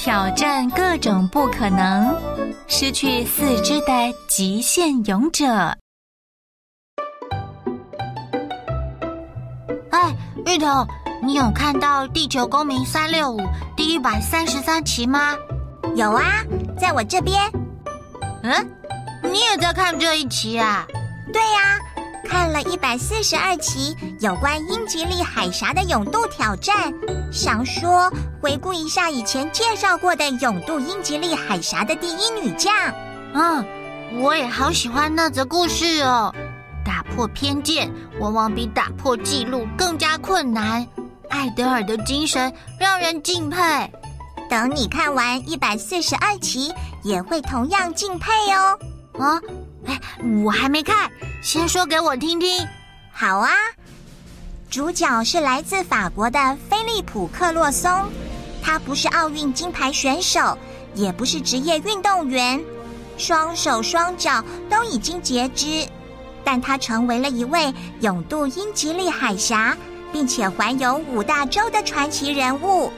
挑战各种不可能，失去四肢的极限勇者。 哎，芋头，你有看到《地球公民365》第133期吗？ 有啊，在我这边。 你也在看这一期啊？ 对啊，看了142期有关英吉利海峡的泳渡挑战，想说回顾一下以前介绍过的泳渡英吉利海峡的第一女将。 我也好喜欢那则故事哦。打破偏见往往比打破纪录更加困难，艾德尔的精神让人敬佩。 等你看完142期也会同样敬佩哦。 我还没看，先说给我听听。 好啊，主角是来自法国的菲利普·克洛松，他不是奥运金牌选手，也不是职业运动员，双手双脚都已经截肢，但他成为了一位泳渡英吉利海峡并且环游5大洲的传奇人物。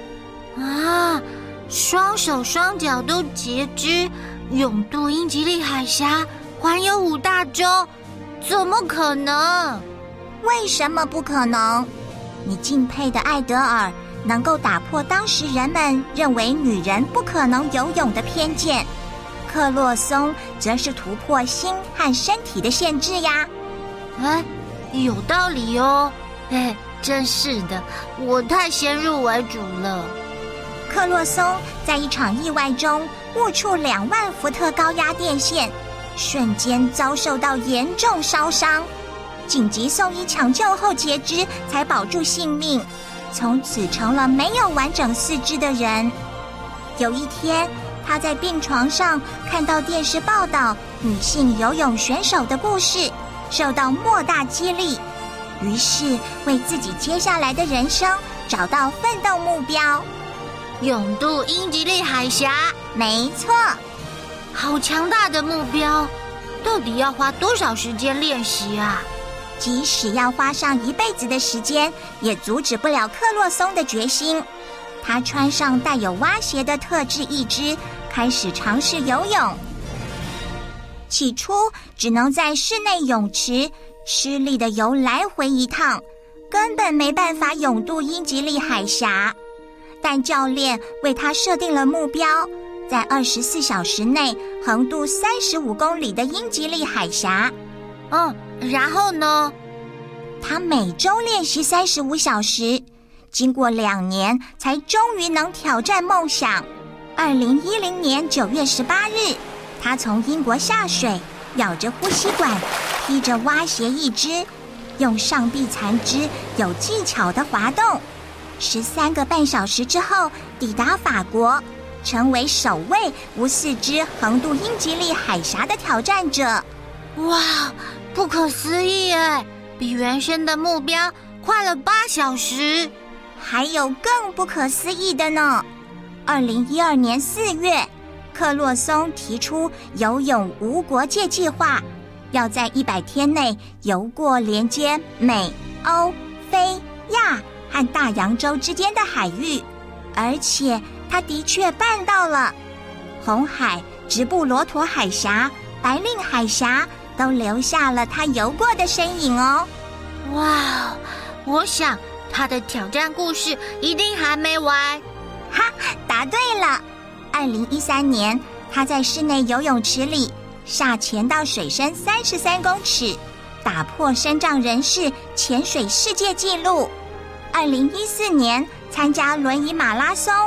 双手双脚都截肢，泳渡英吉利海峡，环游5大洲，怎么可能？ 为什么不可能？你敬佩的艾德尔能够打破当时人们认为女人不可能游泳的偏见，克洛松则是突破心和身体的限制呀。 有道理哦。真是的，我太先入为主了。 克洛松在一场意外中误触2万伏特高压电线，瞬间遭受到严重烧伤，紧急送医抢救后截肢，才保住性命，从此成了没有完整四肢的人。有一天，他在病床上看到电视报道女性游泳选手的故事，受到莫大激励，于是为自己接下来的人生找到奋斗目标。 泳渡英吉利海峡， 没错。 好强大的目标，到底要花多少时间练习啊？ 即使要花上一辈子的时间，也阻止不了克洛松的决心。他穿上带有蛙鞋的特制义肢，开始尝试游泳。起初只能在室内泳池吃力地游来回一趟，根本没办法泳渡英吉利海峡。但教练为他设定了目标，在24小时内横渡35公里的英吉利海峡。 然后呢？ 他每周练习35小时，经过2年才终于能挑战梦想。2010年9月18日，他从英国下水，咬着呼吸管，披着蛙鞋一只，用上臂残肢有技巧地滑动。13个半小时之后抵达法国，成为首位无四肢横渡英吉利海峡的挑战者。 哇，不可思议耶！比原先的目标快了8小时。 还有更不可思议的呢。2012年4月，克洛松提出游泳无国界计划，要在100天内游过连接美、欧、非、亚和大洋洲之间的海域，而且他的确办到了。红海、直布罗陀海峡、白令海峡都留下了他游过的身影哦。 哇，我想他的挑战故事一定还没完。 答对了。2013年，他在室内游泳池里下潜到水深33公尺，打破身障人士潜水世界纪录。2014年参加轮椅马拉松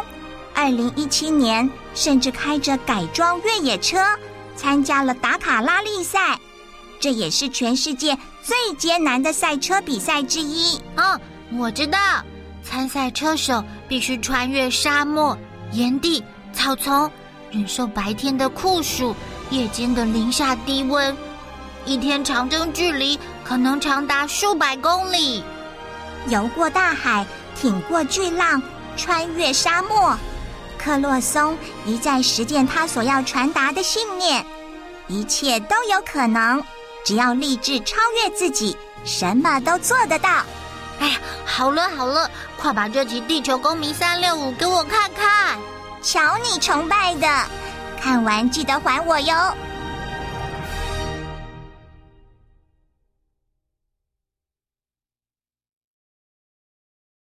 ，2017年甚至开着改装越野车参加了达卡拉力赛，这也是全世界最艰难的赛车比赛之一。 我知道，参赛车手必须穿越沙漠、岩地、草丛，忍受白天的酷暑、夜间的零下低温，一天长征距离可能长达数百公里。 游过大海，挺过巨浪，穿越沙漠，克洛松一再实践他所要传达的信念，一切都有可能，只要立志超越自己，什么都做得到。 好了，快把这集《地球公民365》给我看看。 瞧瞧你崇拜的，看完记得还我哟。